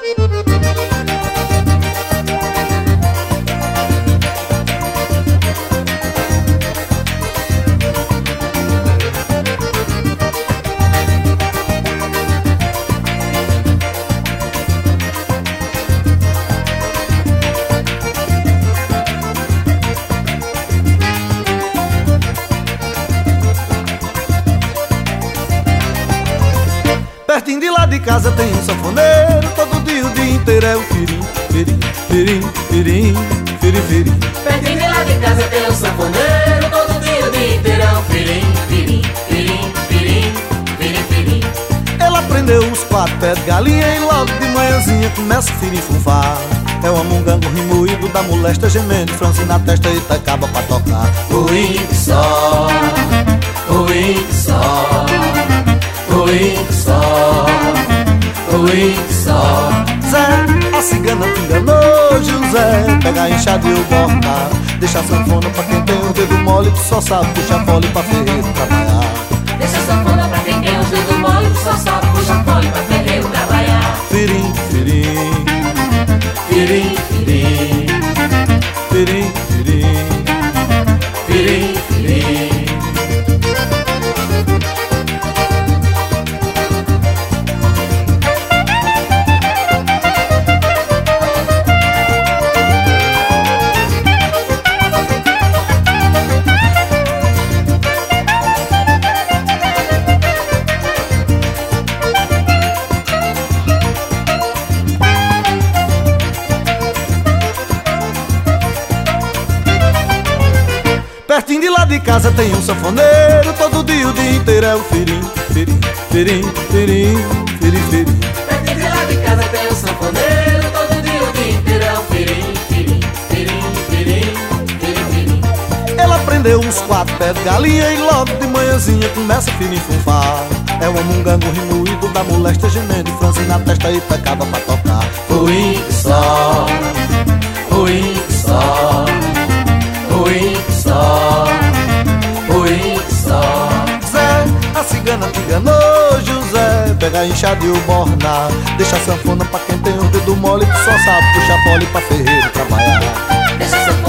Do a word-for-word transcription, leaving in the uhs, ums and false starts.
Pertinho de lá de casa tem um sanfoneiro, todo dia o dia inteiro é o firim, firim, firim, firim, firim, firim. Pertinho de lá de casa tem um sanfoneiro, todo dia o dia inteiro é o firim, firim, firim, firim, firim, firim. Ele aprendeu os quatro pés de galinha e logo de manhãzinha começa o firim funfar. É um amungango remoído da molesta gemendo, franze na testa e acaba pra tocar. Oi que só, oi que só, oi que só, oi que só. Zé, a cigana te enganou, José. Pega a enxada e o borda, deixa a sanfona pra quem tem o dedo mole, que só sabe puxar fole pra ferreiro trabalhar. Deixa a sanfona pra quem tem os dedos mole, que só sabe puxar fole pra ferreiro trabalhar. Firim, firim, Firim, firim, firim, firim, firim, firim. Pertinho de lá de casa tem um sanfoneiro, todo dia o dia inteiro é o firim, firim, firim, firim, firim, firim. Pertinho de lá de casa tem um sanfoneiro, todo dia o dia inteiro é o firim, firim, firim, firim, firim, firim. Ele aprendeu uns quatro pés de galinha e logo de manhãzinha começa a firim funfar. É um amungango remoído da molesta gemendo, franze na testa e pecava pra tocar. Oi que só, oi que só, oi que só, oi que só. Zé, a cigana te enganou, José. Pega a enxada e o borna, deixa a sanfona pra quem tem o dedo mole, que só sabe puxar fole pra ferreiro trabalhar. Deixa a sanfona